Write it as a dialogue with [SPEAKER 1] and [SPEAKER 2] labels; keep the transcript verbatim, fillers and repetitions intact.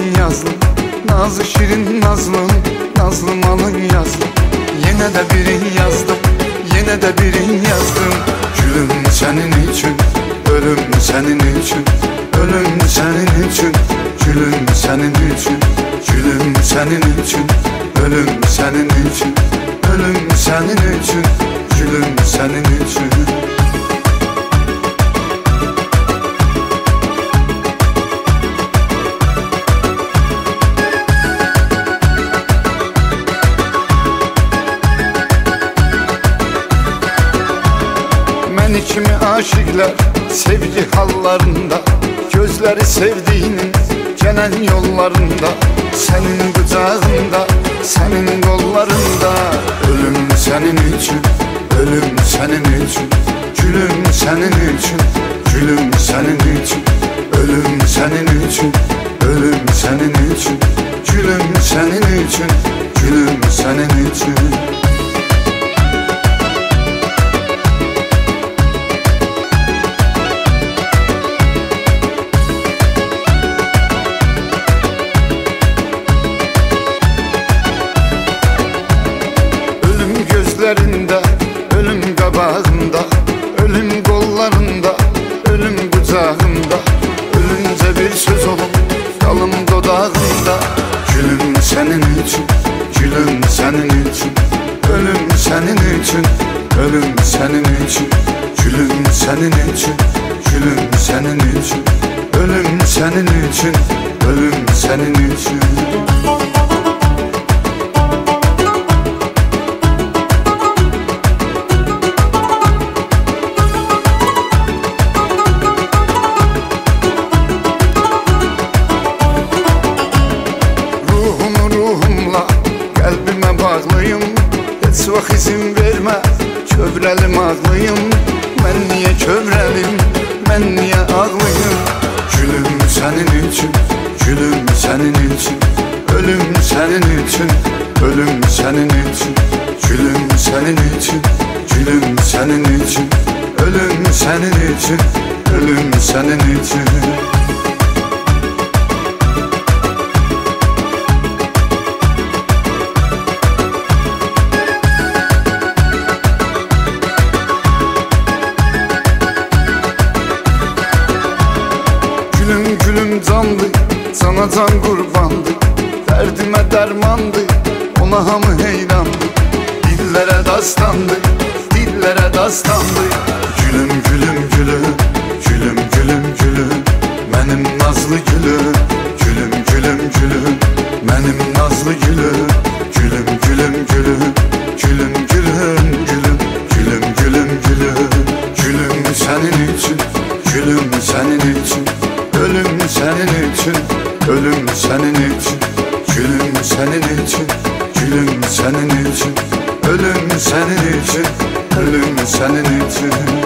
[SPEAKER 1] yazlım, nazlı şirin nazlım, nazlım alın yazlım. Yine de birin yazdım, yine de birin yazdım. Gülüm senin için, ölüm senin için, ölüm senin için, gülüm senin için, gülüm senin için, ölüm senin için, ölüm senin için, gülüm senin için. Məni kimi aşıqlar sevgi hallarında, gözləri sevdiğinin gələn yollarında, sənin qucağında, sənin qollarında. Ölüm sənin üçün, ölüm sənin üçün, gülüm sənin üçün, gülüm sənin üçün, ölüm sənin üçün, ölüm sənin üçün, gülüm sənin üçün, gülüm sənin üçün. Gözlerinde, ölüm qabağında, ölüm qollarında, ölüm qucağında. Ölünce bir söz olup qalım dodağında. Gülüm sənin üçün, gülüm sənin üçün, ölüm sənin üçün, ölüm sənin üçün, gülüm sənin üçün, gülüm sənin üçün, ölüm sənin üçün, ölüm sənin üçün. Qəlbimə bağlıyım, heç vaxt izin vermə, kövrəlim ağlıyım. Mən niyə kövrəlim, mən niyə ağlıyım? Gülüm sənin üçün, gülüm sənin üçün, ölüm sənin üçün, ölüm sənin üçün, gülüm sənin üçün, gülüm sənin üçün, ölüm sənin üçün, ölüm sənin üçün. Gülüm gülüm candı, sana can qurbandı, dərdimə dərmandı, ona hamı heyrandı. Dillərə dastandı, dillərə dastandı. Gülüm gülüm gülüm, gülüm gülüm gülüm, mənim nazlı gülüm. Gülüm gülüm gülüm, mənim nazlı gülüm. Gülüm gülüm gülüm, gülüm gülüm gülüm, gülüm gülüm gülüm. Gülüm sənin üçün, gülüm sənin üçün, ölüm sənin üçün, ölüm sənin üçün, gülüm sənin üçün, gülüm sənin üçün, ölüm sənin üçün, ölüm sənin üçün.